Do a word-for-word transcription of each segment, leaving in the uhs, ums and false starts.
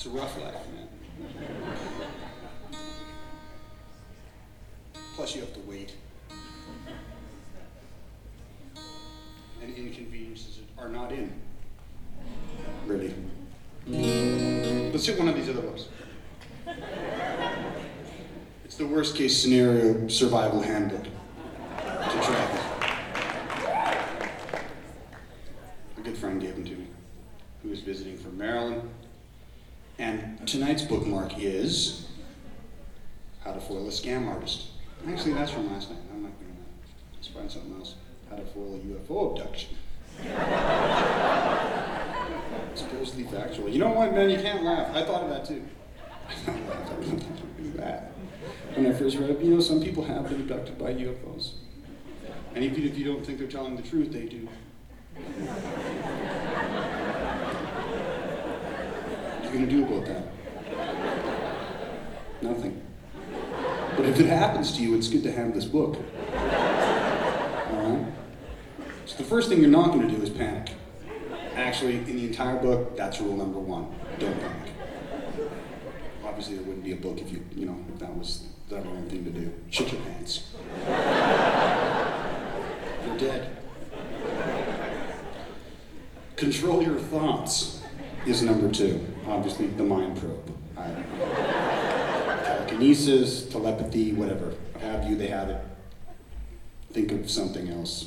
It's a rough life, man. Plus you have to wait. And inconveniences are not in. Really. Let's hit one of these other books. It's the worst case scenario survival handbook to travel. A good friend gave them to me, who was visiting from Maryland. And tonight's bookmark is How to Foil a Scam Artist. Actually, that's from last night. I'm not doing that. Let's find something else. How to Foil a U F O Abduction. Supposedly factual. You know what, man? You can't laugh. I thought of that too. I thought of that. When I first read it, you know, some people have been abducted by U F Os. And even if you don't think they're telling the truth, they do. What are you going to do about that? Nothing. But if it happens to you, it's good to have this book. Alright? So the first thing you're not going to do is panic. Actually, in the entire book, that's rule number one. Don't panic. Obviously, there wouldn't be a book if you, you know, if that was the wrong thing to do. Shit your pants. You're dead. Control your thoughts is number two. Obviously, the mind probe. I, telekinesis, telepathy, whatever. Have you, they have it. Think of something else.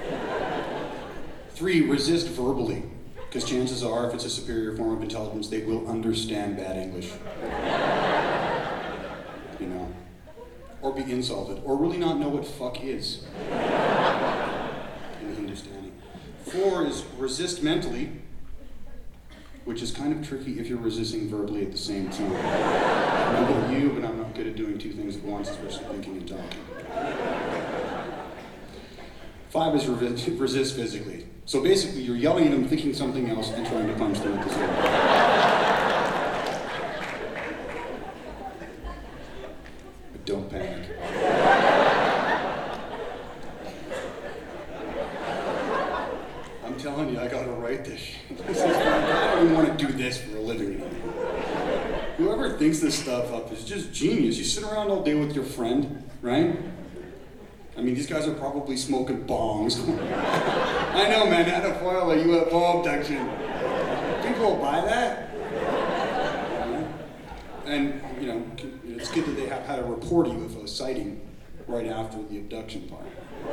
Three, resist verbally. Because chances are, if it's a superior form of intelligence, they will understand bad English. You know? Or be insulted. Or really not know what fuck is. In Hindustani. Four is resist mentally, which is kind of tricky if you're resisting verbally at the same time. I know about you, but I'm not good at doing two things at once, especially thinking and talking. Five is re- resist physically. So basically, you're yelling at them, thinking something else, and trying to punch them at the same time. But don't panic. I'm telling you, I gotta write this shit. This is, I don't even want to do this for a living anymore. Whoever thinks this stuff up is just genius. You sit around all day with your friend, right? I mean, these guys are probably smoking bongs. I know, man, how to foil a U F O abduction. People will buy that. And, you know, it's good that they have had a report a U F O sighting right after the abduction part.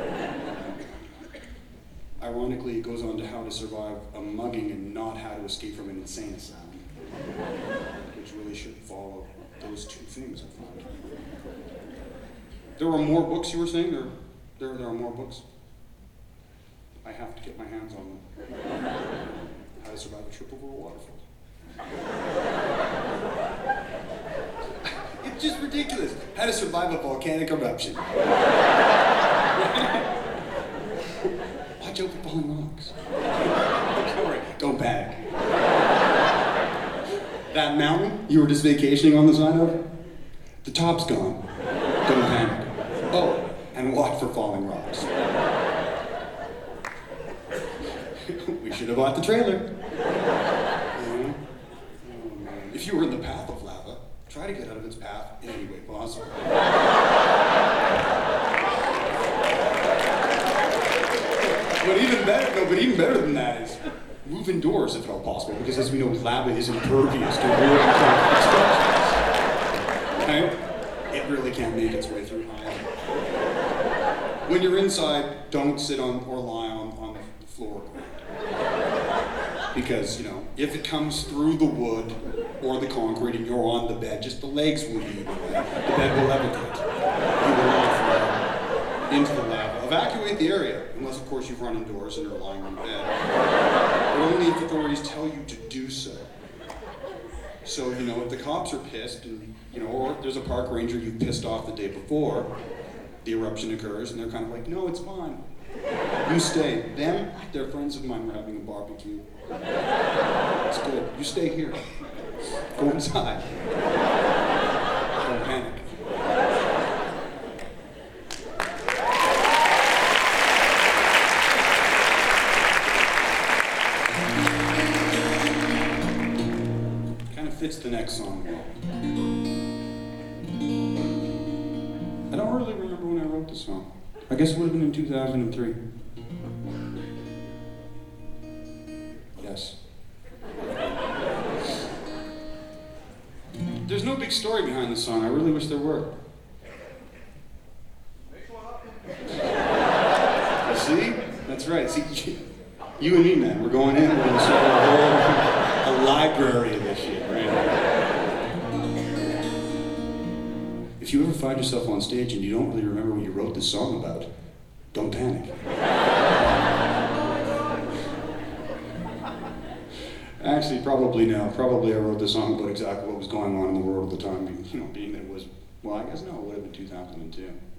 Ironically, it goes on to how to survive a mugging and not how to escape from an insane asylum. Which really should follow those two things, I thought. There are more books, you were saying? There, there, there are more books? I have to get my hands on them. How to Survive a Trip Over a Waterfall. It's just ridiculous. How to Survive a Volcanic Eruption. Watch out for falling rocks. Don't worry, don't panic. That mountain you were just vacationing on the side of, the top's gone. Don't panic. Oh, and watch for falling rocks. We should have bought the trailer. Yeah. Oh, man. If you were in the path of lava, try to get out of its path in any way possible. But even better, no, but even better than that is move indoors if at all possible, because as we know, lava is impervious to really concrete structures. Right? It really can't make its way through either. When you're inside, don't sit on or lie on, on the floor. Because, you know, if it comes through the wood or the concrete and you're on the bed, just the legs will be in the way. The bed will levitate. You will not fall into the lava. Evacuate the area, unless, of course, you've run indoors and you're lying on the bed. But only if authorities tell you to do so. So, you know, if the cops are pissed, and, you know, or there's a park ranger you pissed off the day before, the eruption occurs, and they're kind of like, no, it's fine. You stay. Them, they're friends of mine, were having a barbecue. It's good. You stay here. Go inside. Don't panic. Kind kind of fits the next song well. I don't really remember when I wrote the song. I guess it would have been in two thousand three. Yes. There's no big story behind the song. I really wish there were. See? That's right. See, you and me, man, we're going in. We're going to start a whole a library of this shit, right? If you ever find yourself on stage and you don't really remember what you wrote this song about, don't panic. Actually, probably no. Probably I wrote the song about exactly what was going on in the world at the time. You know, being that it was, well, I guess no, it would have been two thousand two.